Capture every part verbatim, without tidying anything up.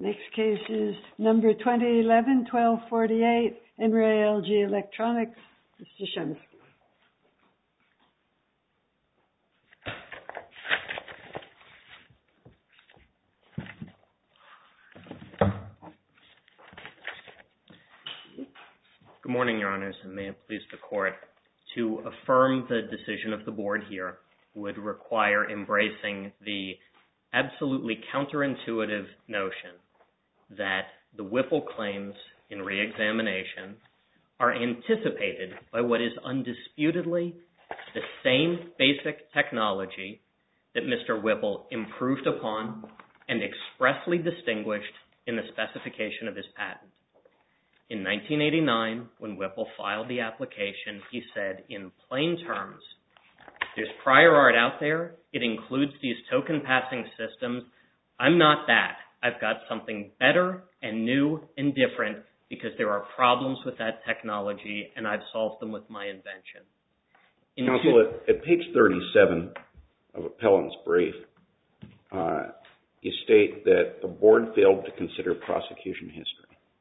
Next case is number twenty eleven twelve forty-eight, N R A L G Electronics. Mister Shemsky. Good morning, Your Honors, and may it please the Court. To affirm the decision of the Board here would require embracing the absolutely counterintuitive notion that the Whipple claims in reexamination are anticipated by what is undisputedly the same basic technology that Mister Whipple improved upon and expressly distinguished in the specification of his patent. In nineteen eighty-nine, when Whipple filed the application, he said in plain terms, there's prior art out there, it includes these token passing systems. I'm not that. I've got something better and new and different because there are problems with that technology and I've solved them with my invention. In Counsel, two- at, at page thirty-seven of Appellant's brief, uh, you state that the Board failed to consider prosecution history.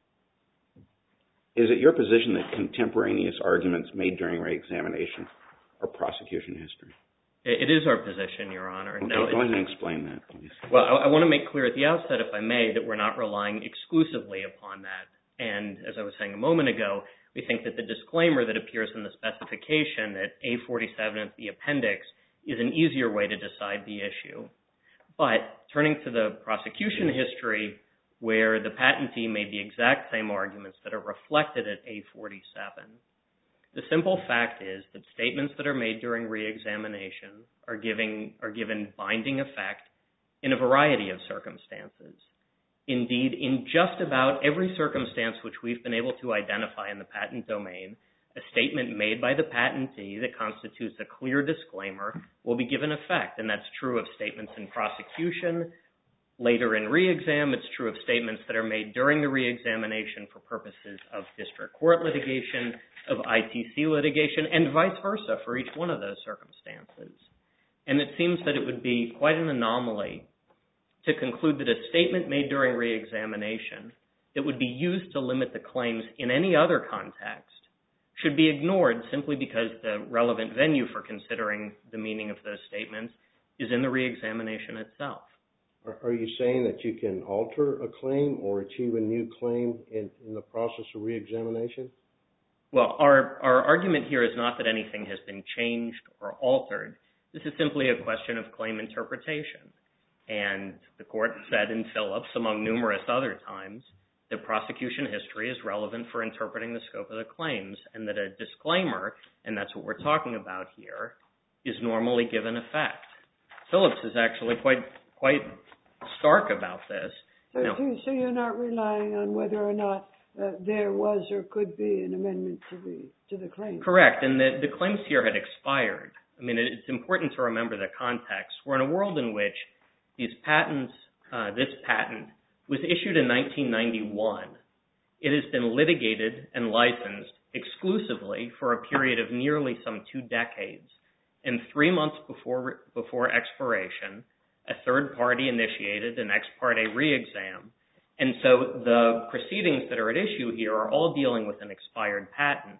Is it your position that contemporaneous arguments made during reexamination are prosecution history? It is our position, Your Honor. Okay, now, go ahead and explain that, please. Well, I, I want to make clear at the outset, if I may, that we're not relying exclusively upon that. And as I was saying a moment ago, we think that the disclaimer that appears in the specification at A forty-seven of the appendix is an easier way to decide the issue. But turning to the prosecution history, where the patentee made the exact same arguments that are reflected at A forty-seven, the simple fact is that statements that are made during reexamination are giving are given binding effect in a variety of circumstances. Indeed, in just about every circumstance which we've been able to identify in the patent domain, a statement made by the patentee that constitutes a clear disclaimer will be given effect, and that's true of statements in prosecution. Later in re-exam, it's true of statements that are made during the re-examination for purposes of district court litigation, of I T C litigation, and vice versa for each one of those circumstances. And it seems that it would be quite an anomaly to conclude that a statement made during re-examination that would be used to limit the claims in any other context should be ignored simply because the relevant venue for considering the meaning of those statements is in the re-examination itself. Are you saying that you can alter a claim or achieve a new claim in, in the process of reexamination? Well, our, our argument here is not that anything has been changed or altered. This is simply a question of claim interpretation. And the court said in Phillips, among numerous other times, that prosecution history is relevant for interpreting the scope of the claims, and that a disclaimer, and that's what we're talking about here, is normally given effect. Phillips is actually quite quite stark about this. So, now, so you're not relying on whether or not uh, there was or could be an amendment to the to the claim? Correct, and the, the claims here had expired. I mean, it, it's important to remember the context. We're in a world in which these patents, uh, this patent, was issued in nineteen ninety-one. It has been litigated and licensed exclusively for a period of nearly some two decades. And three months before before expiration, a third party initiated an ex parte re-exam. And so the proceedings that are at issue here are all dealing with an expired patent.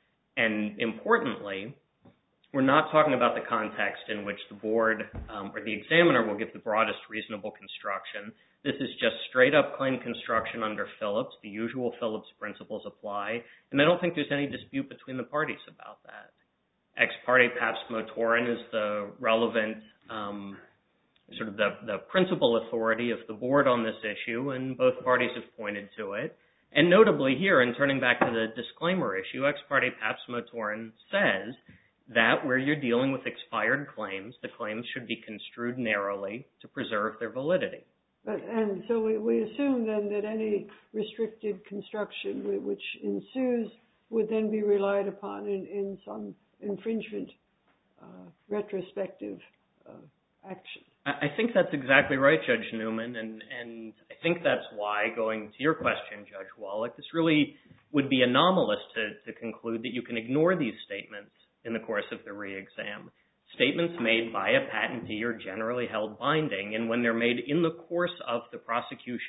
And importantly, we're not talking about the context in which the board um, or the examiner will give the broadest reasonable construction. This is just straight up claim construction under Phillips. The usual Phillips principles apply. And I don't think there's any dispute between the parties about that. Ex parte Pabst Motoren is the relevant um, sort of the, the principal authority of the board on this issue, and both parties have pointed to it. And notably here, and turning back to the disclaimer issue, Ex parte Pabst Motoren says that where you're dealing with expired claims, the claims should be construed narrowly to preserve their validity. But, and so we, we assume then that any restricted construction which ensues would then be relied upon in, in some infringement uh, retrospective uh, action. I think that's exactly right, Judge Newman, and, and I think that's why, going to your question, Judge Wallach, this really would be anomalous to, to conclude that you can ignore these statements in the course of the re-exam. Statements made by a patentee are generally held binding, and when they're made in the course of the prosecution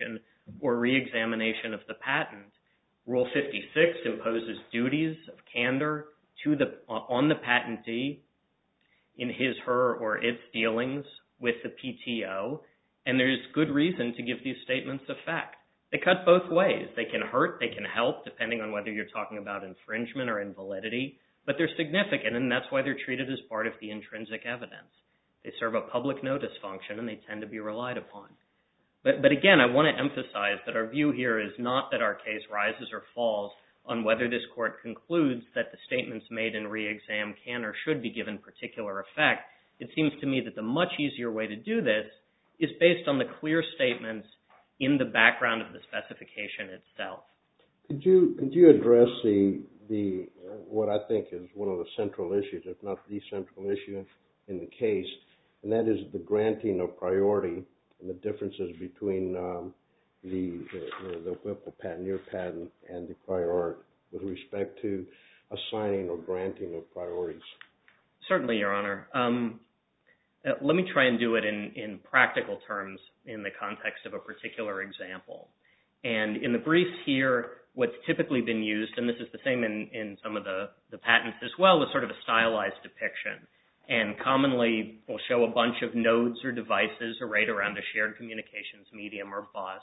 or re-examination of the patent, Rule fifty-six imposes duties of candor to the, on the patentee in his, her, or its dealings with the P T O, and there's good reason to give these statements effect. They cut both ways. They can hurt, they can help, depending on whether you're talking about infringement or invalidity, but they're significant, and that's why they're treated as part of the intrinsic evidence. They serve a public notice function, and they tend to be relied upon. But, but again, I want to emphasize that our view here is not that our case rises or falls on whether this court concludes that the statements made in re-exam can or should be given particular effect. It seems to me that the much easier way to do this is based on the clear statements in the background of the specification itself. Could you could you address the the what I think is one of the central issues, if not the central issue in the case, and that is the granting of priority and the differences between um, the, the the Whipple patent, your patent, and the prior art with respect to assigning or granting of priorities? Certainly, Your Honor. Um, uh, let me try and do it in, in practical terms in the context of a particular example. And in the briefs here, what's typically been used, and this is the same in, in some of the, the patents as well, is sort of a stylized depiction. And commonly, we'll show a bunch of nodes or devices arrayed around a shared communications medium or bus.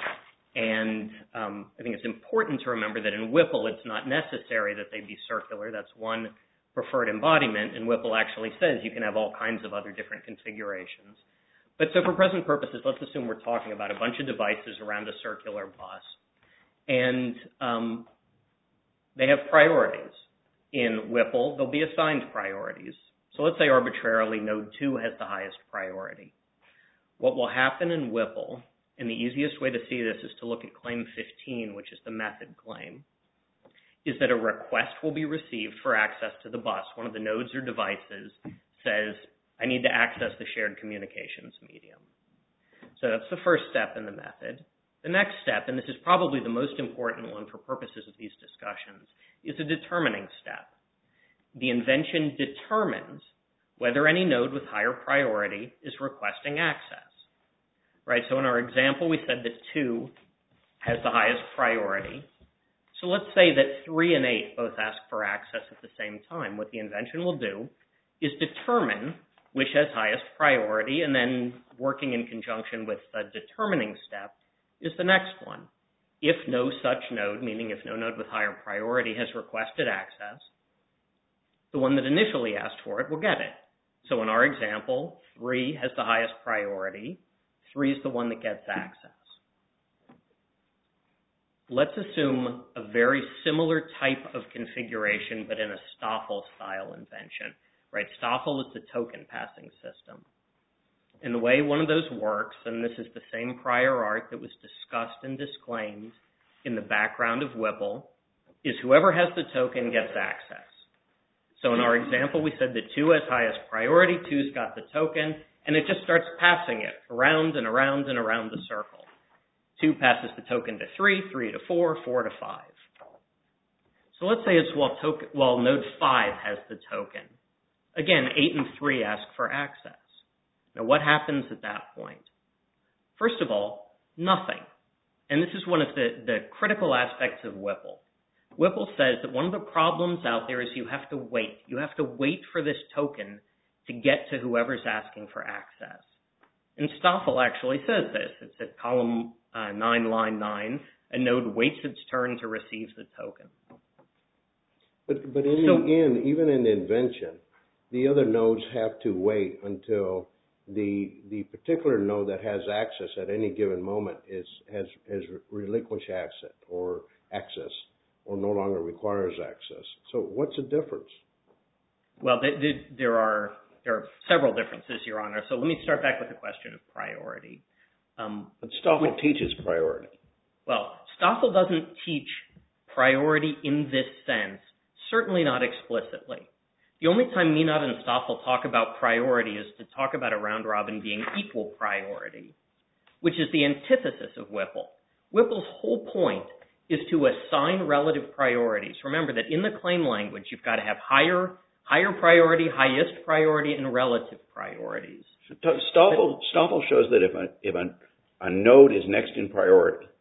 And um, I think it's important to remember that in Whipple, it's not necessary that they be circular. That's one preferred embodiment, and Whipple actually says you can have all kinds of other different configurations. But so for present purposes, let's assume we're talking about a bunch of devices around a circular bus. And um, they have priorities. In Whipple, they'll be assigned priorities. So let's say arbitrarily node two has the highest priority. What will happen in Whipple, and the easiest way to see this is to look at claim fifteen, which is the method claim, is that a request will be received for access to the bus. One of the nodes or devices says, I need to access the shared communications medium. So that's the first step in the method. The next step, and this is probably the most important one for purposes of these discussions, is a determining step. The invention determines whether any node with higher priority is requesting access. Right? So in our example, we said that two has the highest priority. So let's say that three and eight both ask for access at the same time. What the invention will do is determine which has highest priority, and then working in conjunction with the determining step is the next one. If no such node, meaning if no node with higher priority has requested access, the one that initially asked for it will get it. So in our example, three has the highest priority. Three is the one that gets access. Let's assume a very similar type of configuration, but in a Stoffel-style invention. Right? Stoffel is the token passing system. And the way one of those works, and this is the same prior art that was discussed and disclaimed in the background of Whipple, is whoever has the token gets access. So in our example, we said that two has highest priority, two's got the token, and it just starts passing it around and around and around the circle. Two passes the token to three, three to four, four to five. So let's say it's while, token, while node five has the token. Again, eight and three ask for access. Now what happens at that point? First of all, nothing. And this is one of the, the critical aspects of Whipple. Whipple says that one of the problems out there is you have to wait. You have to wait for this token to get to whoever's asking for access. And Stoffel actually says this. It's at column uh, nine, line nine. A node waits its turn to receive the token. But, but in so, the end, even in the invention, the other nodes have to wait until the the particular node that has access at any given moment is has, has relinquished access or access or no longer requires access. So what's the difference? Well, they, they, there are there are several differences, Your Honor. So let me start back with the question of priority. Um, but Stoffel which, teaches priority. Well, Stoffel doesn't teach priority in this sense, certainly not explicitly. The only time Minot and Stoffel talk about priority is to talk about a round robin being equal priority, which is the antithesis of Whipple. Whipple's whole point is to assign relative priorities. Remember that in the claim language, you've got to have higher higher priority, highest priority, and relative priorities. Stoffel, Stoffel shows that if, a, if a, a node is next in priority,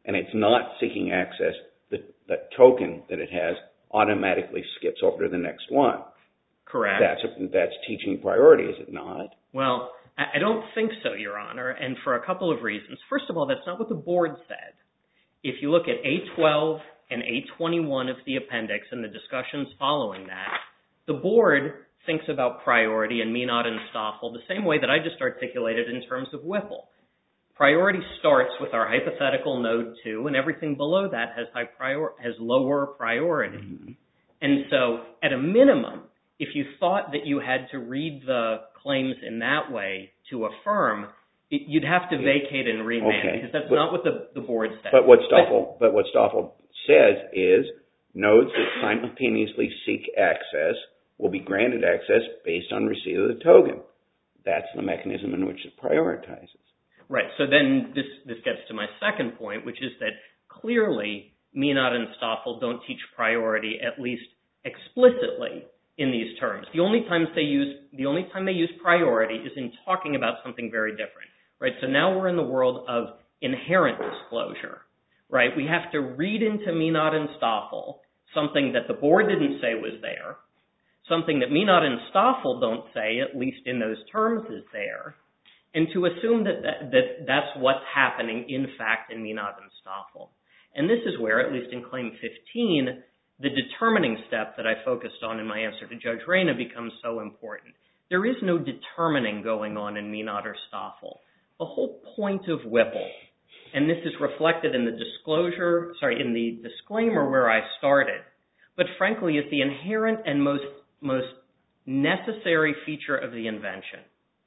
and it's not seeking access, the, the token that it has automatically skips over to the next one. Correct. That's, a, that's teaching priority, is it not? Well, I don't think so, Your Honor, and for a couple of reasons. First of all, that's not what the board said. If you look at A twelve and A twenty-one of the appendix and the discussions following that, the board thinks about priority and Minot and Stoffel the same way that I just articulated in terms of Whipple. Priority starts with our hypothetical node two, and everything below that has high prior has lower priority. Mm-hmm. And so, at a minimum, if you thought that you had to read the claims in that way to affirm, it, you'd have to vacate and remand, okay. because that's but, not what the, the board said. But what Stoffel, but, but what Stoffel says is nodes that simultaneously seek access will be granted access based on receipt of the token. That's the mechanism in which it prioritizes. Right. So then this, this gets to my second point, which is that clearly Minot and Stoffel don't teach priority, at least explicitly, in these terms. The only times they use the only time they use priority is in talking about something very different. Right. So now we're in the world of inherent disclosure. Right. We have to read into Minot and Stoffel something that the board didn't say was there, something that Minot and Stoffel don't say, at least in those terms, is there, and to assume that, that, that that's what's happening, in fact, in Minot and Stoffel. And this is where, at least in Claim fifteen, the determining step that I focused on in my answer to Judge Reyna becomes so important. There is no determining going on in Minot or Stoffel. The whole point of Whipple, and this is reflected in the disclosure, sorry, in the disclaimer where I started, but frankly is the inherent and most, most necessary feature of the invention,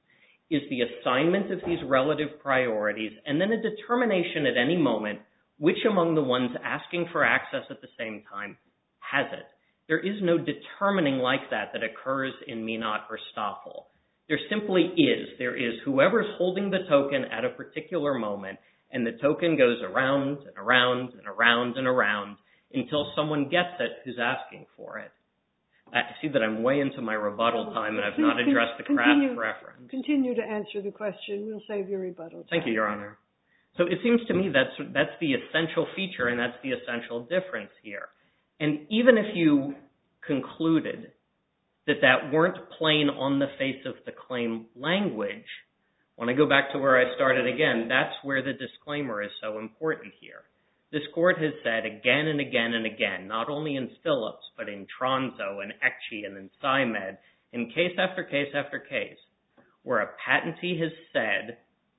is the assignment of these relative priorities and then a determination at any moment which among the ones asking for access at the same time has it. There is no determining like that that occurs in Minot or Stoffel. There simply is. There is whoever's holding the token at a particular moment, and the token goes around and around and around and around until someone gets it who's asking for it. I see that I'm way into my rebuttal time, and I've Please not addressed the craft continue, reference. Continue to answer the question. We'll save your rebuttal time. Thank you, Your Honor. So it seems to me that's, that's the essential feature, and that's the essential difference here. And even if you concluded that that weren't plain on the face of the claim language, when I go back to where I started again, that's where the disclaimer is so important here. This court has said again and again and again, not only in Phillips, but in Tronzo and Ecce and in Symed, in case after case after case, where a patentee has said,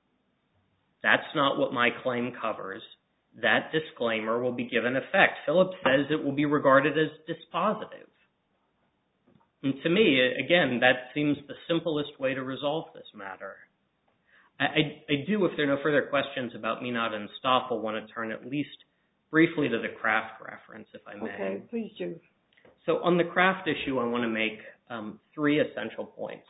that's not what my claim covers, that disclaimer will be given effect. Phillips says it will be regarded as dispositive. And to me, again, that seems the simplest way to resolve this matter. I, I, I do, if there are no further questions about Minot and Stoffel, want to turn at least briefly to the Kraft reference, if I may. Okay, please do. So on the Kraft issue, I want to make um, three essential points.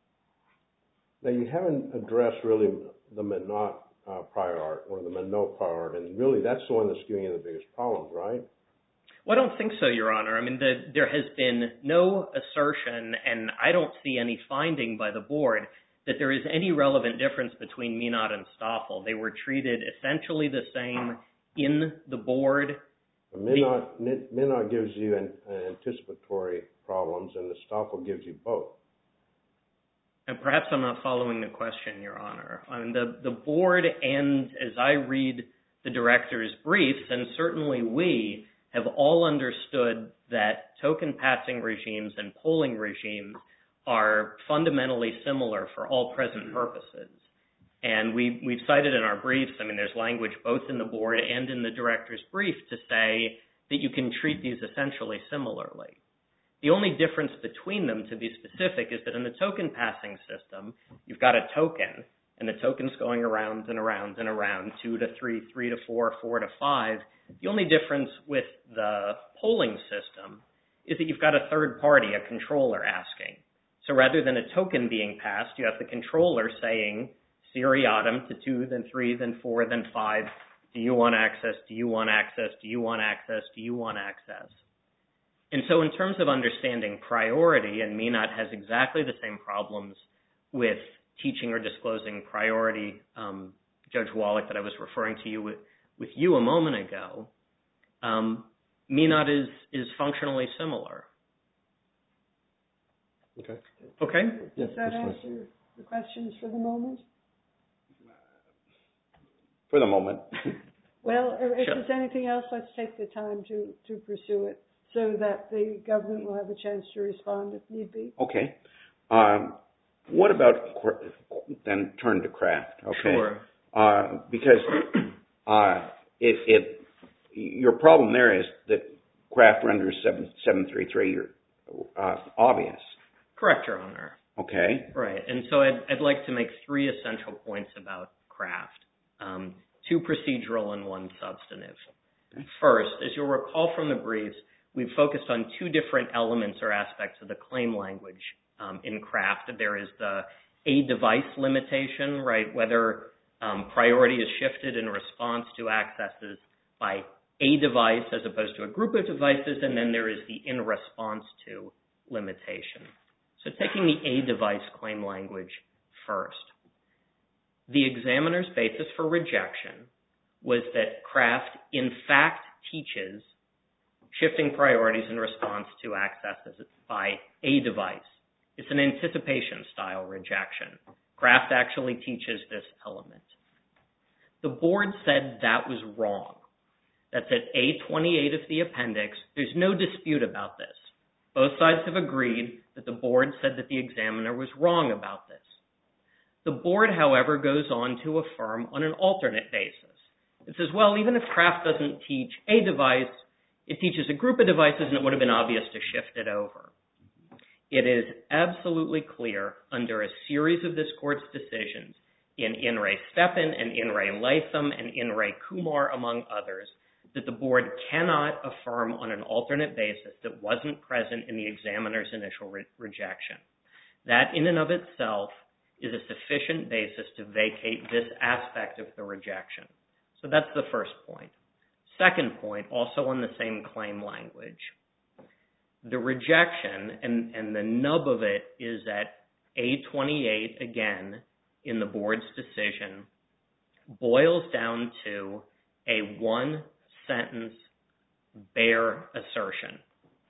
Now, you haven't addressed really the Minot uh, prior art, or the Minot prior art, and really that's the one that's giving you the biggest problems, right? Well, I don't think so, Your Honor. I mean, the, there has been no assertion, and I don't see any finding by the board that there is any relevant difference between Minot and Stoffel. They were treated essentially the same in the board. Minot, Minot gives you an, an anticipatory problems, and the Stoffel gives you both. And perhaps I'm not following the question, Your Honor. I mean, the, the board, and as I read the director's briefs, and certainly we, have all understood that token passing regimes and polling regimes are fundamentally similar for all present purposes. And we, we've cited in our briefs, I mean, there's language both in the board and in the director's brief to say that you can treat these essentially similarly. The only difference between them, to be specific, is that in the token passing system, you've got a token, and the token's going around and around and around, two to three, three to four, four to five. The only difference with the polling system is that you've got a third party, a controller, asking. So rather than a token being passed, you have the controller saying, seriatim to two, then three, then four, then five. Do you want access? Do you want access? Do you want access? Do you want access? And so in terms of understanding priority, and Minot has exactly the same problems with teaching or disclosing priority, um, Judge Wallach, that I was referring to you with, with you a moment ago, um, MENOT is, is functionally similar. Okay. Okay? Does that answer the questions for the moment? For the moment. Well, if Sure. there's anything else, let's take the time to, to pursue it so that the government will have a chance to respond if need be. Okay. Um, what about, then turn to Kraft, okay? Sure. Uh, because uh, it, it, your problem there is that Kraft renders seven three three uh, obvious. Correct, Your Honor. Okay. Right. And so I'd, I'd like to make three essential points about Kraft. Um, two procedural and one substantive. Okay. First, as you'll recall from the briefs, we've focused on two different elements or aspects of the claim language um, in Kraft. There is the a device limitation, right, whether um, priority is shifted in response to accesses by a device as opposed to a group of devices, and then there is the in response to limitation. So taking the a device claim language first. The examiner's basis for rejection was that Kraft in fact teaches shifting priorities in response to accesses by a device. It's an anticipation style rejection. Kraft actually teaches this element. The board said that was wrong. That's at A twenty-eight of the appendix. There's no dispute about this. Both sides have agreed that the board said that the examiner was wrong about this. The board, however, goes on to affirm on an alternate basis. It says, well, even if Kraft doesn't teach a device, it teaches a group of devices, and it would have been obvious to shift it over. It is absolutely clear under a series of this court's decisions in In re Stepan and In re Latham and In re Kumar, among others, that the board cannot affirm on an alternate basis that wasn't present in the examiner's initial re- rejection. That in and of itself is a sufficient basis to vacate this aspect of the rejection. So that's the first point. Second point, also on the same claim language. The rejection, and, and the nub of it is at A twenty-eight, again, in the board's decision, boils down to a one-sentence bare assertion.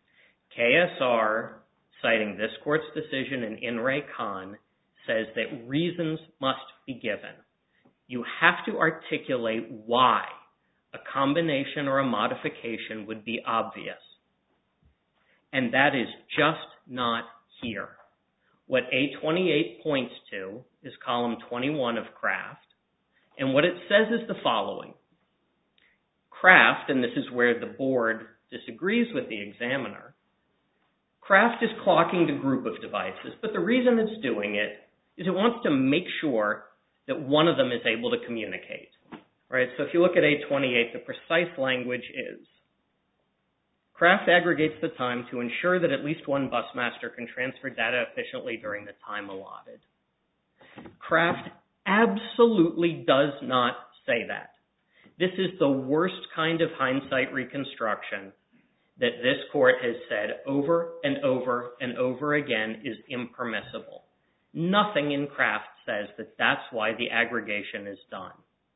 K S R, citing this court's decision in In re Khan, says that reasons must be given. You have to articulate why a combination or a modification would be obvious. And that is just not here. What A twenty-eight points to is column twenty-one of Kraft, and what it says is the following. Kraft, and this is where the board disagrees with the examiner, Kraft is clocking the group of devices, but the reason it's doing it is it wants to make sure that one of them is able to communicate. Right? So if you look at A twenty-eight, the precise language is, Kraft aggregates the time to ensure that at least one busmaster can transfer data efficiently during the time allotted. Kraft absolutely does not say that. This is the worst kind of hindsight reconstruction that this court has said over and over and over again is impermissible. Nothing in Kraft says that that's why the aggregation is done.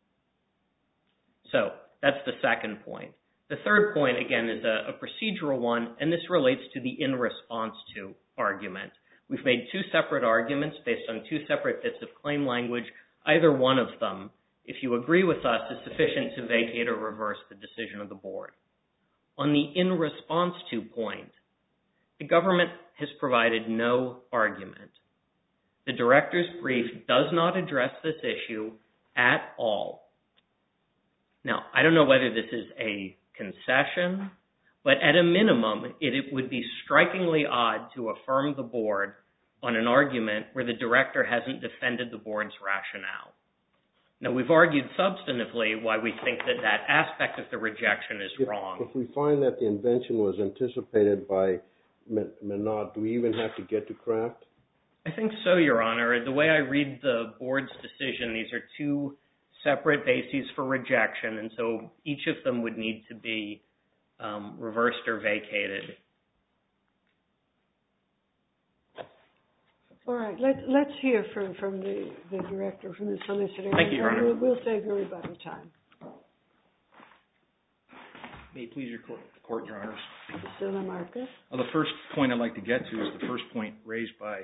So that's the second point. The third point, again, is a, a procedural one, and this relates to the in response to argument. We've made two separate arguments based on two separate bits of claim language. Either one of them, if you agree with us, is sufficient to vacate or reverse the decision of the board. On the in response to point, the government has provided no argument. The director's brief does not address this issue at all. Now, I don't know whether this is a concession, but at a minimum, it, it would be strikingly odd to affirm the board on an argument where the director hasn't defended the board's rationale. Now, we've argued substantively why we think that that aspect of the rejection is if, wrong. If we find that the invention was anticipated by MENOT, do we even have to get to Kraft? I think so, Your Honor. The way I read the board's decision, these are two separate bases for rejection, and so each of them would need to be um, reversed or vacated. All right, let, let's hear from, from the, the director, from the solicitor. Thank you, Your Honor. We'll, we'll save your rebuttal time. May it please your court, court Your Honors. Mister Lamarcus. Well, the first point I'd like to get to is the first point raised by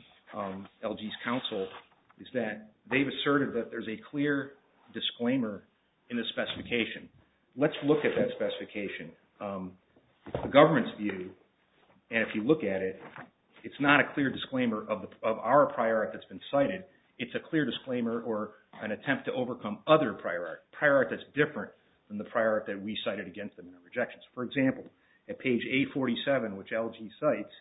um, L G's counsel, is that they've asserted that there's a clear disclaimer in the specification. Let's look at that specification. Um, the government's view, and if you look at it, it's not a clear disclaimer of, the, of our prior art that's been cited. It's a clear disclaimer or an attempt to overcome other prior art, prior art that's different than the prior art that we cited against them in our rejections. For example, at page A forty-seven, which L G cites,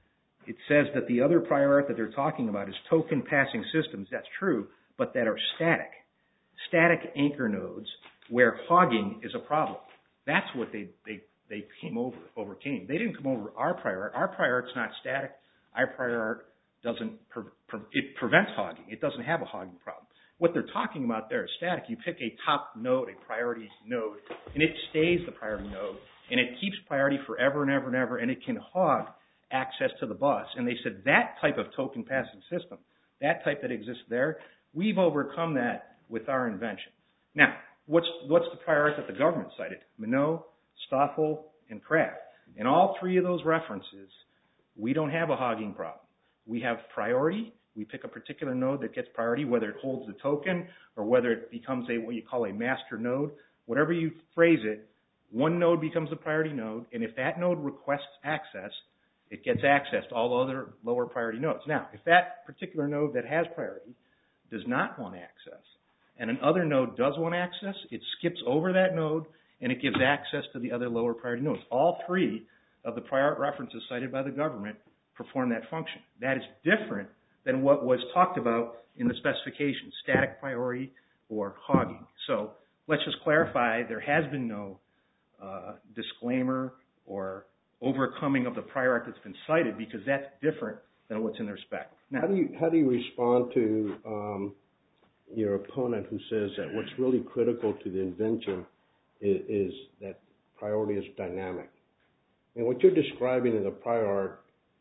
it says that the other prior art that they're talking about is token passing systems. That's true, but that are static. Static anchor nodes where hogging is a problem. That's what they, they, they came over, overcame. They didn't come over our prior art. Our prior art's not static. Our prior art doesn't, pre, pre, it prevents hogging. It doesn't have a hogging problem. What they're talking about there is static. You pick a top node, a priority node, and it stays the priority node, and it keeps priority forever and ever and ever, and it can hog access to the bus. And they said that type of token passing system, that type that exists there, we've overcome that with our invention. Now, what's, what's the prior art that the government cited? Minot, Stoffel, and Kraft. In all three of those references, we don't have a hogging problem. We have priority. We pick a particular node that gets priority, whether it holds the token or whether it becomes a what you call a master node. Whatever you phrase it, one node becomes a priority node, and if that node requests access, it gets access to all other lower priority nodes. Now, if that particular node that has priority does not want access, and another node does want access, it skips over that node, and it gives access to the other lower priority nodes. All three of the prior art references cited by the government perform that function. That is different than what was talked about in the specification, static priority or hogging. So let's just clarify, there has been no uh, disclaimer or overcoming of the prior art that's been cited, because that's different than what's in their spec. Now, how do you how do you respond to um, your opponent who says that what's really critical to the invention is, is that priority is dynamic? And what you're describing in the prior art,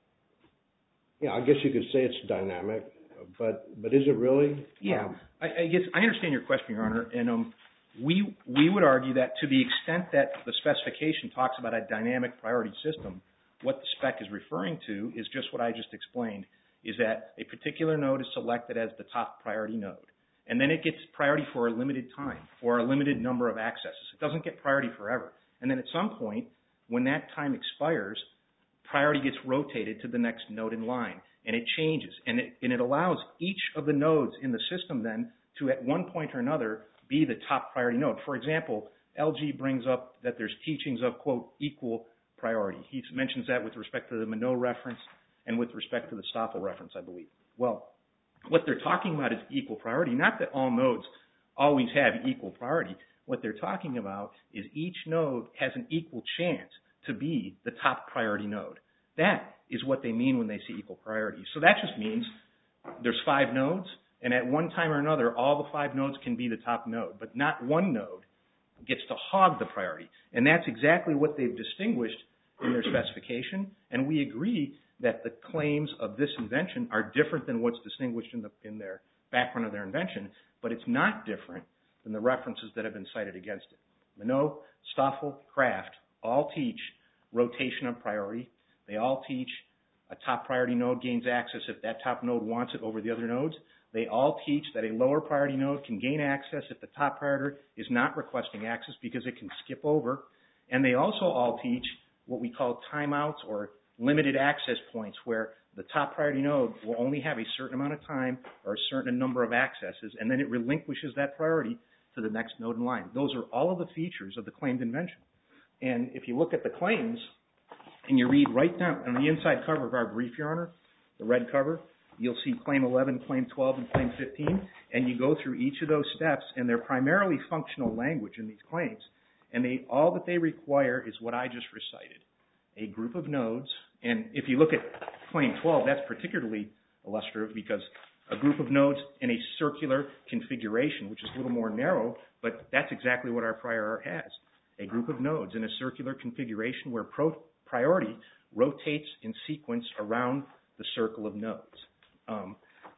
yeah, I guess you could say it's dynamic, but but is it really? Yeah, um, I, I guess I understand your question, Your Honor, and um, we we would argue that to the extent that the specification talks about a dynamic priority system, what the spec is referring to is just what I just explained, is that a particular node is selected as the top priority node, and then it gets priority for a limited time or a limited number of accesses. It doesn't get priority forever, and then at some point, when that time expires, priority gets rotated to the next node in line, and it changes, and it, and it allows each of the nodes in the system then to, at one point or another, be the top priority node. For example, L G brings up that there's teachings of, quote, equal priority. He mentions that with respect to the Minot reference and with respect to the Stoffel reference, I believe. Well, what they're talking about is equal priority, not that all nodes always have equal priority. What they're talking about is each node has an equal chance to be the top priority node. That is what they mean when they say equal priority. So that just means there's five nodes, and at one time or another, all the five nodes can be the top node, but not one node gets to hog the priority. And that's exactly what they've distinguished in their specification, and we agree that the claims of this invention are different than what's distinguished in, the, in their background of their invention, but it's not different than the references that have been cited against it. Minot, Stoffel, Kraft all teach rotation of priority. They all teach a top priority node gains access if that top node wants it over the other nodes. They all teach that a lower priority node can gain access if the top priority is not requesting access because it can skip over. And they also all teach what we call timeouts or limited access points, where the top priority node will only have a certain amount of time or a certain number of accesses, and then it relinquishes that priority to the next node in line. Those are all of the features of the claimed invention. And if you look at the claims and you read right down on the inside cover of our brief, Your Honor, the red cover, you'll see Claim eleven, Claim twelve, and Claim fifteen, and you go through each of those steps, and they're primarily functional language in these claims. And they, all that they require is what I just recited, a group of nodes. And if you look at Claim twelve, that's particularly illustrative because a group of nodes in a circular configuration, which is a little more narrow, but that's exactly what our prior art has. A group of nodes in a circular configuration where pro priority rotates in sequence around the circle of nodes. Um,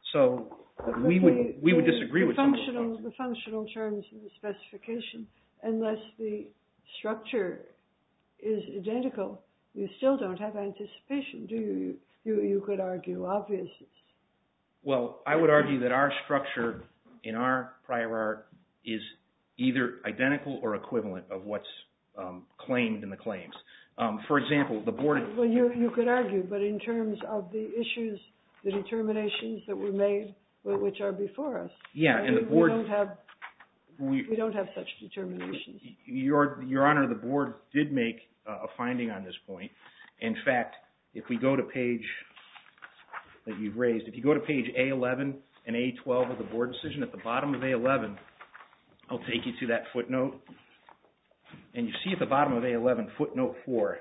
so we the, would we the, would disagree the with functional some of the the functional terms in the specification, unless the structure is identical, you still don't have anticipation, do you? You, you could argue obviousness. Well, I would argue that our structure in our prior art is either identical or equivalent of what's um, claimed in the claims. Um, for example, the board... Well, you, you could argue, but in terms of the issues, the determinations that were made, which are before us, yeah, and we, the board... We don't have, we, we don't have such determinations. Your, Your Honor, the board did make uh, a finding on this point. In fact, if we go to page that you've raised, if you go to page A eleven and A twelve of the board decision, at the bottom of A eleven, I'll take you to that footnote. And you see at the bottom of A eleven, footnote four,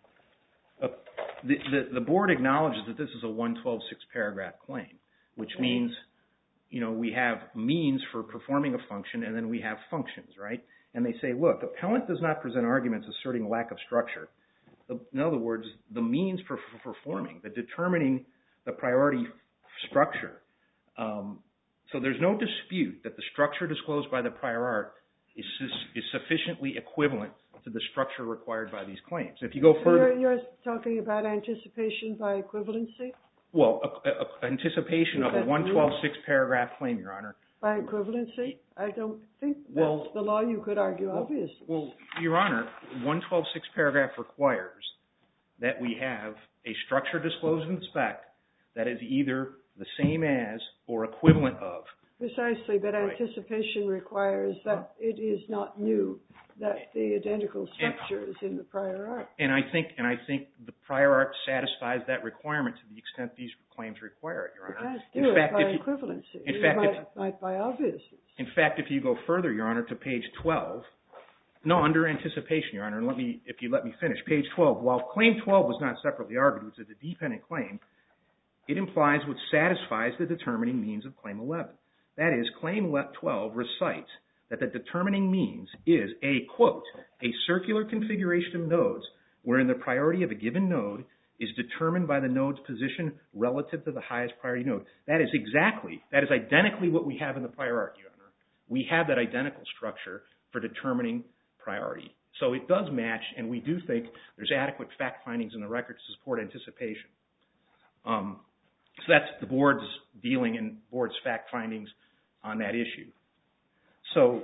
uh, the, the, the board acknowledges that this is a one twelve six paragraph claim, which okay. means, you know, we have means for performing a function and then we have functions, right? And they say, look, appellant does not present arguments asserting lack of structure. In other words, the means for, for performing, the determining the priority structure. Um, so there's no dispute that the structure disclosed by the prior art is, is sufficiently equivalent to the structure required by these claims. If you go further... You're, you're talking about anticipation by equivalency? Well, a, a, anticipation of a one twelve six paragraph claim, Your Honor. By equivalency? I don't think that's well, the law. You could argue, well, obviously. Well, Your Honor, one twelve six paragraph requires that we have a structure disclosed in the spec that is either the same as or equivalent of. Precisely, but right. Anticipation requires that it is not new, that the identical structure and, is in the prior art. And I think, and I think the prior art satisfies that requirement to the extent these claims require it, Your Honor. You can't do in it fact, by if you, equivalency. In you fact, might, if, might by obviousness. In fact, if you go further, Your Honor, to page twelve, no, under anticipation, Your Honor, and let me, if you let me finish, page twelve, while claim twelve was not separately argued, which is a dependent claim, it implies what satisfies the determining means of claim eleven. That is, claim twelve recites that the determining means is a, quote, a circular configuration of nodes wherein the priority of a given node is determined by the node's position relative to the highest priority node. That is exactly, that is identically what we have in the prior art, Your Honor. We have that identical structure for determining priority. So it does match, and we do think there's adequate fact findings in the record to support anticipation. Um, so that's the board's dealing and board's fact findings on that issue. So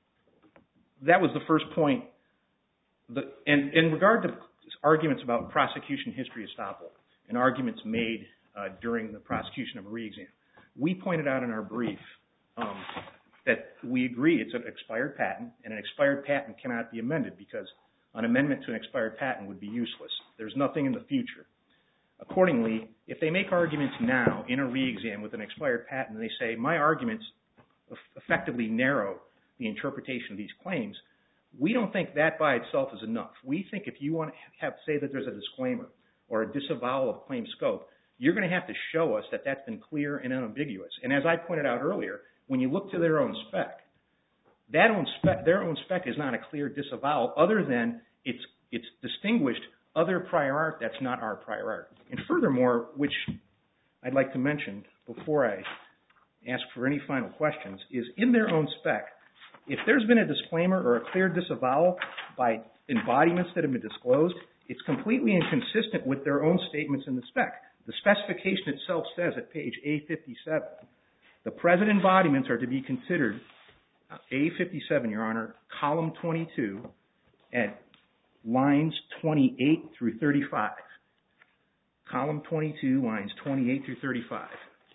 that was the first point. The, and in regard to arguments about prosecution history estoppel and arguments made uh, during the prosecution of a re-exam, we pointed out in our brief um, that we agree it's an expired patent, and an expired patent cannot be amended because an amendment to an expired patent would be useless. There's nothing in the future. Accordingly, if they make arguments now in a re-exam with an expired patent, and they say, my arguments effectively narrow the interpretation of these claims, we don't think that by itself is enough. We think if you want to have say that there's a disclaimer or a disavowal of claim scope, you're going to have to show us that that's been clear and unambiguous. And as I pointed out earlier, when you look to their own spec, that own spec, their own spec is not a clear disavowal other than it's, it's distinguished other prior art that's not our prior art. And furthermore, which I'd like to mention before I ask for any final questions, is in their own spec, if there's been a disclaimer or a clear disavowal by embodiments that have been disclosed, it's completely inconsistent with their own statements in the spec. The specification itself says at page A fifty-seven, the present embodiments are to be considered, uh, A fifty-seven, Your Honor, column twenty-two, at lines twenty-eight through thirty-five. Column twenty-two, lines twenty-eight through thirty-five.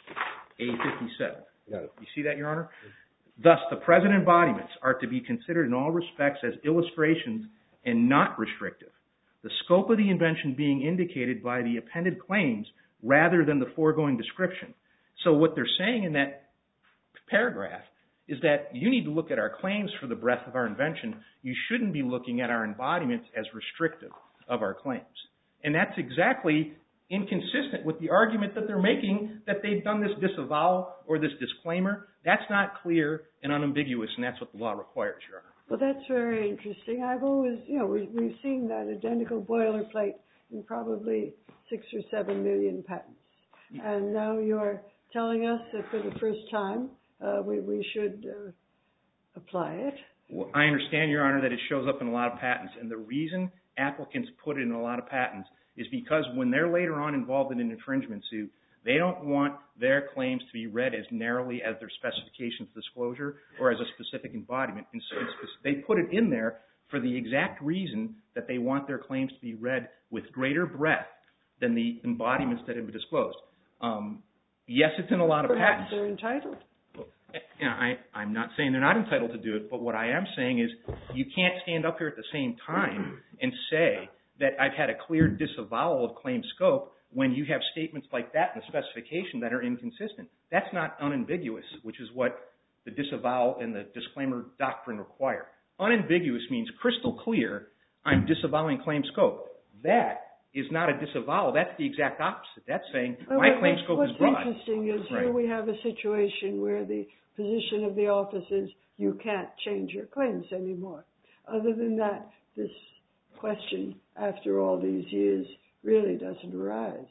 A fifty-seven. Got it. You see that, Your Honor? Thus, the present embodiments are to be considered in all respects as illustrations and not restrictive. The scope of the invention being indicated by the appended claims rather than the foregoing description. So what they're saying in that paragraph is that you need to look at our claims for the breadth of our invention. You shouldn't be looking at our embodiments as restrictive of our claims. And that's exactly inconsistent with the argument that they're making that they've done this disavowal or this disclaimer. That's not clear and unambiguous, and that's what the law requires, Your Honor. Well, that's very interesting. I've always, you know, we, we've seen that identical boilerplate in probably six or seven million patents. And now you're telling us that for the first time uh, we, we should uh, apply it. Well, I understand, Your Honor, that it shows up in a lot of patents, and the reason applicants put in a lot of patents is because when they're later on involved in an infringement suit, they don't want their claims to be read as narrowly as their specifications disclosure or as a specific embodiment. And so they put it in there for the exact reason that they want their claims to be read with greater breadth than the embodiments that have been disclosed. Um, yes, it's in a lot of Perhaps patents. They're entitled. Yeah, I, I'm not saying they're not entitled to do it, but what I am saying is you can't stand up here at the same time and say that I've had a clear disavowal of claim scope when you have statements like that in the specification that are inconsistent. That's not unambiguous, which is what the disavowal and the disclaimer doctrine require. Unambiguous means crystal clear, I'm disavowing claim scope. That is not a disavowal. That's the exact opposite. That's saying well, my what, claim scope what's is broad. What's interesting is right. here we have a situation where the position of the office is you can't change your claims anymore. Other than that, this question, after all these years, really doesn't arise.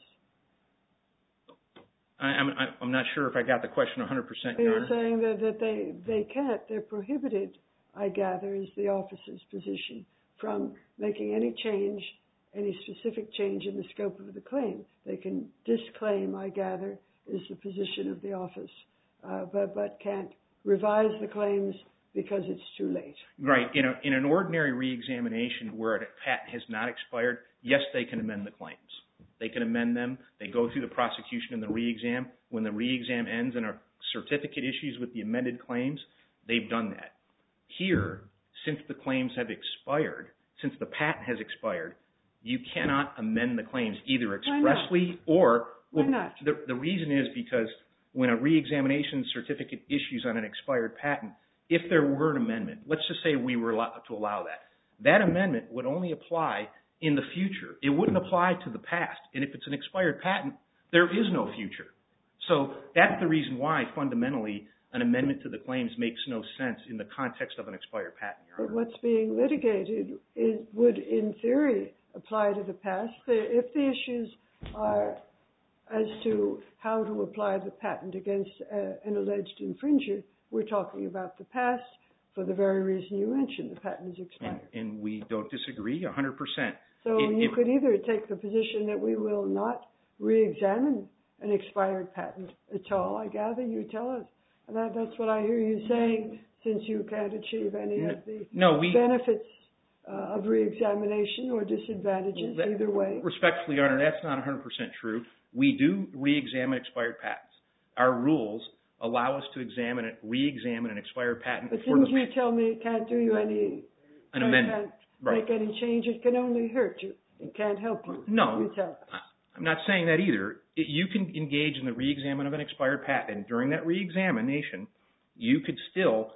I, I'm, I'm not sure if I got the question one hundred percent, Your You're Honor. saying that, that they, they can't, they're prohibited, I gather, is the office's position, from making any change, any specific change in the scope of the claim. They can disclaim, I gather, is the position of the office, uh, but, but can't revise the claims because it's too late. Right. In, a, in an ordinary reexamination where a patent has not expired, yes, they can amend the claims. They can amend them. They go through the prosecution and the reexam. When the reexam ends and a certificate issues with the amended claims, they've done that. Here, since the claims have expired, since the patent has expired, you cannot amend the claims either expressly or... Why not? The, the reason is because when a reexamination certificate issues on an expired patent, if there were an amendment, let's just say we were allowed to allow that, that amendment would only apply in the future. It wouldn't apply to the past. And if it's an expired patent, there is no future. So that's the reason why, fundamentally, an amendment to the claims makes no sense in the context of an expired patent, Your Honor. But what's being litigated is, would, in theory, apply to the past. If the issues are as to how to apply the patent against uh, an alleged infringer, we're talking about the past for the very reason you mentioned. The patent is expired. And, and we don't disagree one hundred percent. So it, you it, could either take the position that we will not re-examine an expired patent at all, I gather you tell us. And that, that's what I hear you saying, since you can't achieve any no, of the no, we, benefits uh, of re-examination or disadvantages, that, either way. Respectfully, Your Honor, that's not one hundred percent true. We do re-examine expired patents. Our rules allow us to examine it, re-examine an expired patent. But didn't you tell me it can't do you any... An amendment. Can't right. make any change. It can only hurt you. It can't help you. No. You tell us. I'm not saying that either. It, you can engage in the re-examine of an expired patent. And during that re-examination, you could still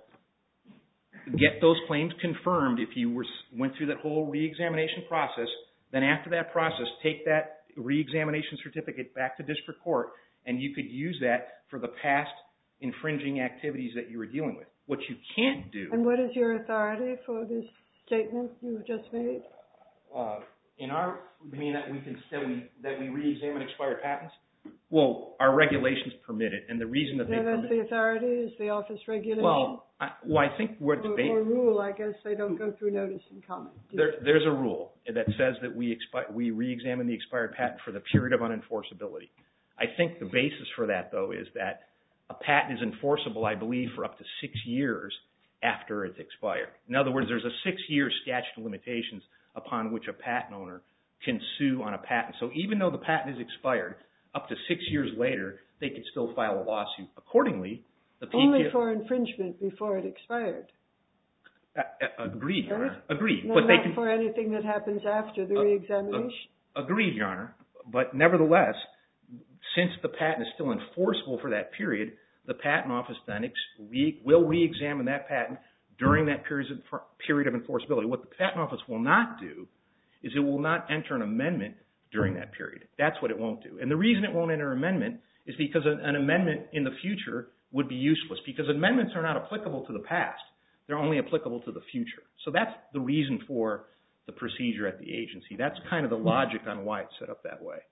get those claims confirmed if you were, went through that whole re-examination process. Then after that process, take that re-examination certificate back to district court, and you could use that for the past infringing activities that you were dealing with. What you can't do... And what is your authority for this statement you just made? Uh, in our... You mean that we can that we that we re-examine expired patents? Well, our regulations permit it, and the reason that they so permit... that's the authority, is the office regulation? Well, I, well, I think what's... Or, ba- or rule, I guess they don't go through notice and comment. There, there's a rule that says that we expi- we re-examine the expired patent for the period of unenforceability. I think the basis for that, though, is that a patent is enforceable, I believe, for up to six years after it's expired. In other words, there's a six-year statute of limitations upon which a patent owner can sue on a patent. So even though the patent is expired, up to six years later, they could still file a lawsuit. Accordingly, the P T O... Only for infringement before it expired. Uh, uh, agreed, Your Honor. Agreed. No, but not they can, for anything that happens after the uh, re-examination. Uh, agreed, Your Honor. But nevertheless, since the patent is still enforceable for that period, the Patent Office then ex- re- will re-examine that patent during that period of, period of enforceability. What the Patent Office will not do is it will not enter an amendment during that period. That's what it won't do. And the reason it won't enter an amendment is because an, an amendment in the future would be useless, because amendments are not applicable to the past. They're only applicable to the future. So that's the reason for the procedure at the agency. That's kind of the logic on why it's set up that way.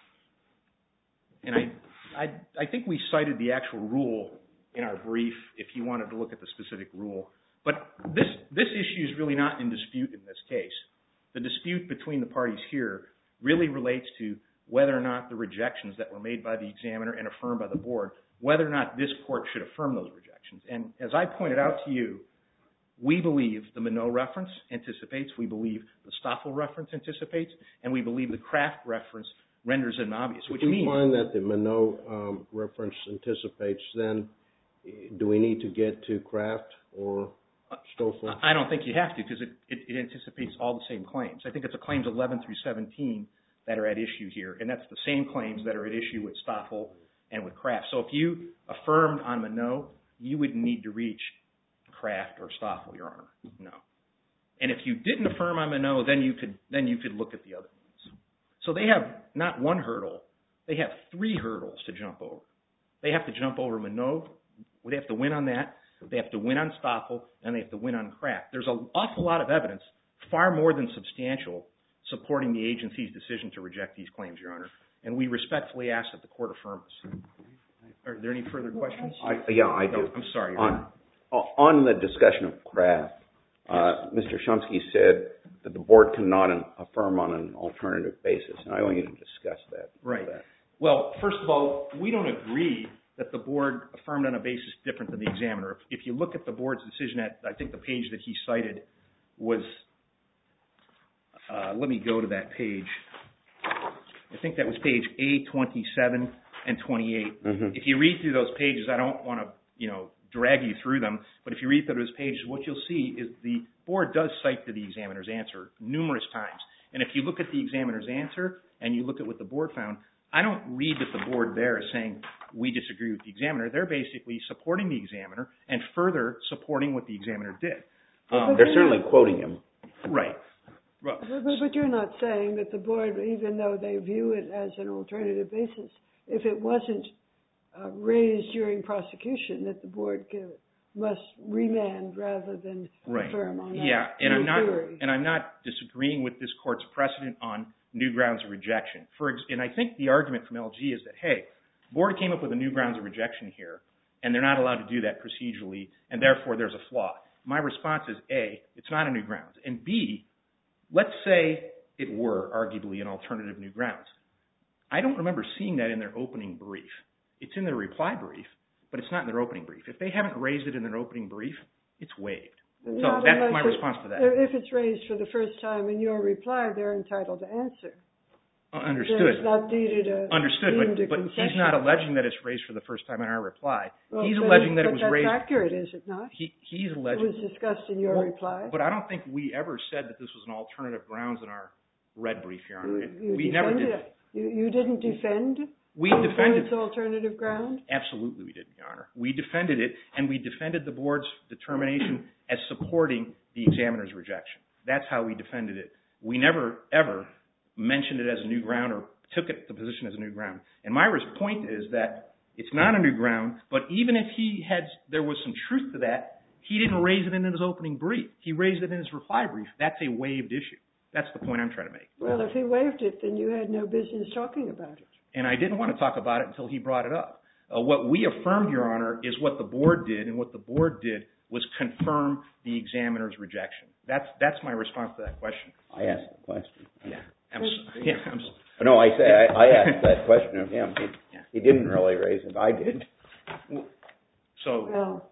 And I, I, I think we cited the actual rule in our brief if you wanted to look at the specific rule. But this, this issue is really not in dispute in this case. The dispute between the parties here really relates to whether or not the rejections that were made by the examiner and affirmed by the board, whether or not this court should affirm those rejections. And as I pointed out to you, we believe the Minot reference anticipates, we believe the Stoffel reference anticipates, and we believe the Kraft reference renders it obvious, which if we means... find that the Minot um, reference anticipates, then do we need to get to Kraft or Stoffel? I don't think you have to, because it, it, it anticipates all the same claims. I think it's the claims eleven through seventeen that are at issue here, and that's the same claims that are at issue with Stoffel and with Kraft. So if you affirmed on Minot, you wouldn't need to reach Kraft or Stoffel, Your Honor. No. And if you didn't affirm on Minot, then you could then you could look at the other ones. So they have not one hurdle, they have three hurdles to jump over. They have to jump over Minot, they have to win on that, they have to win on Stoffel, and they have to win on Kraft. There's an awful lot of evidence, far more than substantial, supporting the agency's decision to reject these claims, Your Honor. And we respectfully ask that the court affirm this. Are there any further questions? I, yeah, I do. No, I'm sorry, Your on, Honor. On the discussion of Kraft, uh, Mister Shumsky said that the board cannot affirm on an alternative basis, and I want you to discuss that. Right. That. Well, first of all, we don't agree that the board affirmed on a basis different than the examiner. If, if you look at the board's decision at, I think the page that he cited was, uh, let me go to that page. I think that was page A twenty-seven and twenty-eight. Mm-hmm. If you read through those pages, I don't want to, you know, drag you through them, but if you read through those pages, what you'll see is the board does cite to the examiner's answer numerous times. And if you look at the examiner's answer and you look at what the board found, I don't read that the board there is saying we disagree with the examiner. They're basically supporting the examiner and further supporting what the examiner did. Um, They're certainly quoting him. Right. But, but, but you're not saying that the board, even though they view it as an alternative basis, if it wasn't uh, raised during prosecution, that the board can, must remand rather than right. affirm on that. Yeah, and I'm not, theory. and I'm not disagreeing with this court's precedent on new grounds of rejection. For ex- and I think the argument from L G is that, hey, the board came up with a new grounds of rejection here, and they're not allowed to do that procedurally, and therefore there's a flaw. My response is A, it's not a new grounds, and B, let's say it were arguably an alternative new grounds. I don't remember seeing that in their opening brief. It's in their reply brief, but it's not in their opening brief. If they haven't raised it in their opening brief, it's waived. So Not that's my it, response to that. If it's raised for the first time in your reply, they're entitled to answer. Uh, understood. It's not deeded a Understood, but, but he's not alleging that it's raised for the first time in our reply. Well, he's alleging that but it was that's raised. That's accurate, is it not? He, he's alleging. It was discussed in your well, reply. But I don't think we ever said that this was an alternative grounds in our red brief, Your Honor. You, you we never did. It. You, you didn't defend we the defended board's alternative ground? Absolutely we did, Your Honor. We defended it, and we defended the board's determination as supporting the examiner's rejection. That's how we defended it. We never, ever mentioned it as a new ground or took it the position as a new ground. And my point is that it's not a new ground, but even if he had, there was some truth to that, he didn't raise it in his opening brief. He raised it in his reply brief. That's a waived issue. That's the point I'm trying to make. Well, if he waived it, then you had no business talking about it. And I didn't want to talk about it until he brought it up. Uh, what we affirmed, Your Honor, is what the board did, and what the board did was confirm the examiner's rejection. That's that's my response to that question. I asked the question. Yeah. I'm, yeah, I'm, no, I say I, I asked that question of him. He, yeah. he didn't really raise it. I did. So. Well.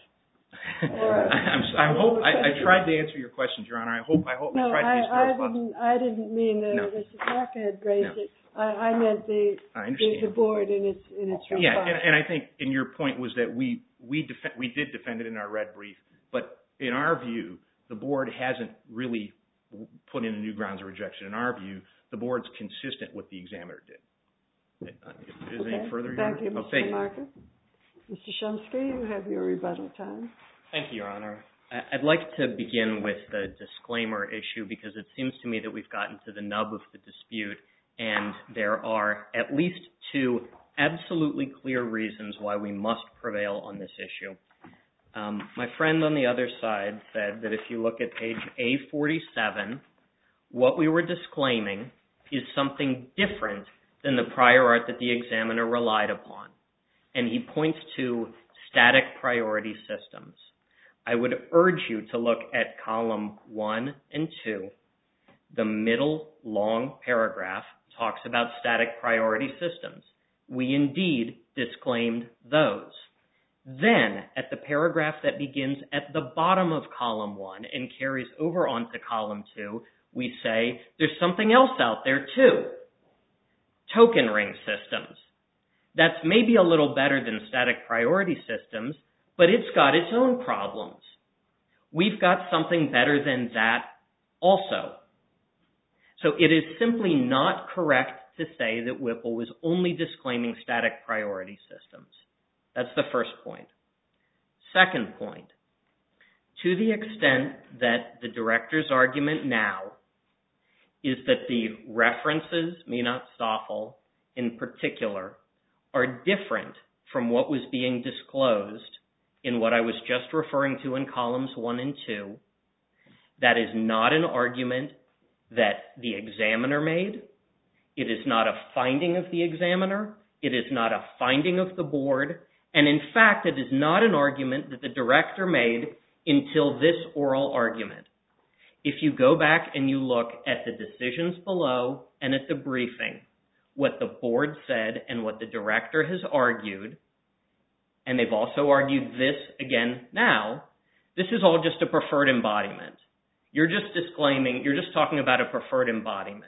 I, I hope I, I tried to answer your questions, Your Honor. I hope I hope no, I tried to be as I, as I didn't. I didn't mean that no. Mister Parker had raised no. it. I, I meant the, I the the board in its in its response. Yeah, and, and I think, and your point was that we we def- we did defend it in our red brief, but in our view, the board hasn't really put in a new grounds of rejection. In our view, the board's consistent with the examiner did. Is there okay. any further? Thank you, oh, Mister thank Marker. Mister Shumsky, you have your rebuttal time. Thank you, Your Honor. I'd like to begin with the disclaimer issue because it seems to me that we've gotten to the nub of the dispute, and there are at least two absolutely clear reasons why we must prevail on this issue. Um, my friend on the other side said that if you look at page A forty-seven, what we were disclaiming is something different than the prior art that the examiner relied upon. And he points to static priority systems. I would urge you to look at column one and two. The middle long paragraph talks about static priority systems. We indeed disclaimed those. Then, at the paragraph that begins at the bottom of column one and carries over onto column two, we say there's something else out there too. Token ring systems. That's maybe a little better than static priority systems, but it's got its own problems. We've got something better than that also. So it is simply not correct to say that Whipple was only disclaiming static priority systems. That's the first point. Second point, to the extent that the director's argument now is that the references, Minot Stoffel in particular, are different from what was being disclosed in what I was just referring to in columns one and two, that is not an argument that the examiner made. It is not a finding of the examiner. It is not a finding of the board. And in fact, it is not an argument that the director made until this oral argument. If you go back and you look at the decisions below and at the briefing, what the board said and what the director has argued, and they've also argued this again now, this is all just a preferred embodiment. You're just disclaiming, you're just talking about a preferred embodiment.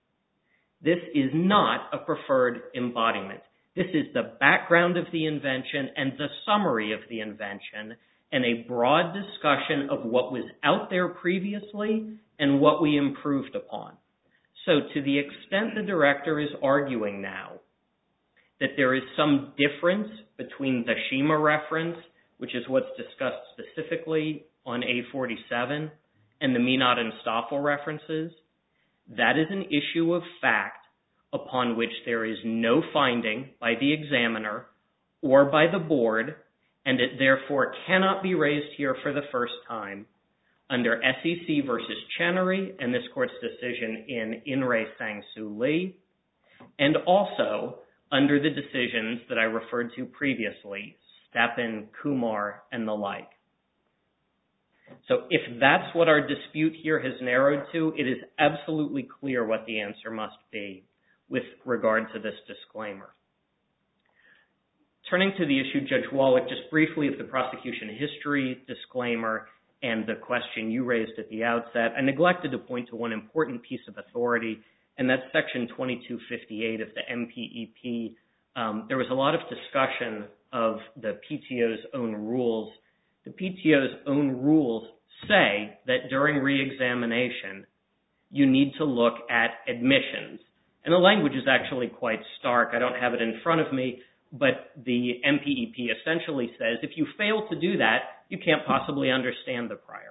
This is not a preferred embodiment. This is the background of the invention and the summary of the invention and a broad discussion of what was out there previously and what we improved upon. So to the extent the director is arguing now that there is some difference between the Shima reference, which is what's discussed specifically on A forty-seven, and the Minot and Stoffel references, that is an issue of fact upon which there is no finding by the examiner or by the board, and it therefore cannot be raised here for the first time under S E C versus Chenery and this court's decision in In Re Sang Soo Lee, and also under the decisions that I referred to previously, Stepan, Kumar, and the like. So if that's what our dispute here has narrowed to, it is absolutely clear what the answer must be with regard to this disclaimer. Turning to the issue, Judge Wallach, just briefly of the prosecution history disclaimer and the question you raised at the outset, I neglected to point to one important piece of authority, and that's Section twenty-two fifty-eight of the M P E P. Um, there was a lot of discussion of the P T O's own rules. The P T O's own rules say that during reexamination, you need to look at admissions. And the language is actually quite stark. I don't have it in front of me, but the M P E P essentially says if you fail to do that, you can't possibly understand the prior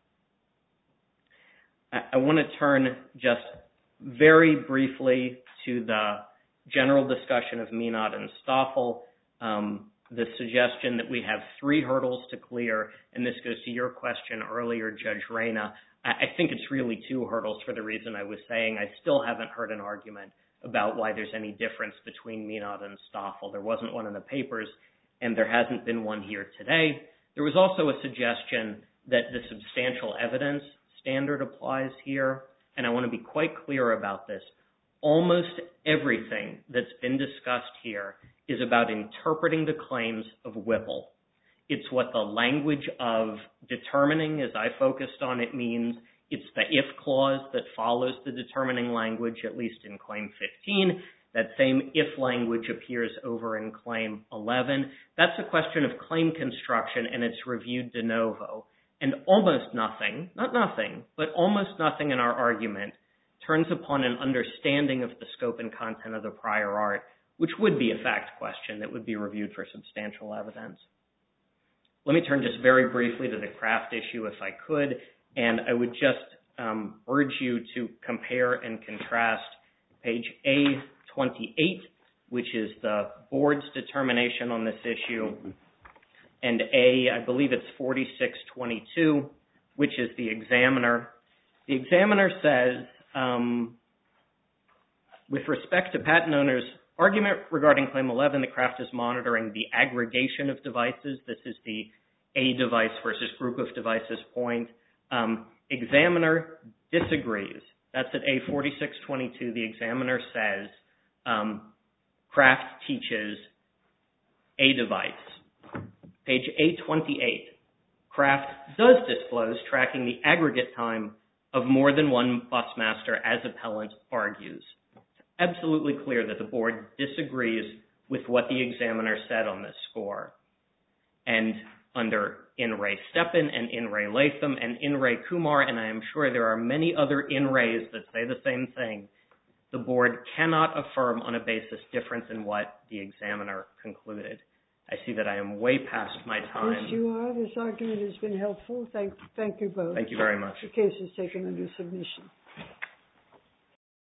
art. I, I want to turn just very briefly to the general discussion of Minot and Stoffel, um, the suggestion that we have three hurdles to clear, and this goes to your question earlier, Judge Reyna. I think it's really two hurdles for the reason I was saying. I still haven't heard an argument about why there's any difference between Minot and Stoffel. There wasn't one in the papers, and there hasn't been one here today. There was also a suggestion that the substantial evidence standard applies here, and I want to be quite clear about this. Almost everything that's been discussed here is about interpreting the claims of Whipple. It's what the language of determining, as I focused on it, means. It's the if clause that follows the determining language, at least in Claim fifteen. That same if language appears over in Claim eleven. That's a question of claim construction, and it's reviewed de novo. And almost nothing, not nothing, but almost nothing in our argument turns upon an understanding of the scope and content of the prior art, which would be a fact question that would be reviewed for substantial evidence. Let me turn just very briefly to the Kraft issue, if I could, and I would just um, urge you to compare and contrast page A twenty-eight, which is the board's determination on this issue, and A, I believe it's forty-six twenty-two, which is the examiner. The examiner says, um, with respect to patent owners' argument regarding Claim eleven, the Kraft is monitoring the aggregation of devices. This is the A device versus group of devices point. Um, examiner disagrees. That's at A forty-six twenty-two. The examiner says um, Kraft teaches a device. Page A twenty-eight. Kraft does disclose tracking the aggregate time of more than one busmaster, as appellant argues. It's absolutely clear that the board disagrees with what the examiner said on this score. And under In re Steppen and In re Latham and In re Kumar, and I am sure there are many other In re's that say the same thing, the board cannot affirm on a basis different than what the examiner concluded. I see that I am way past my time. Yes, you are. This argument has been helpful. Thank, thank you both. Thank you very much. The case is taken under submission.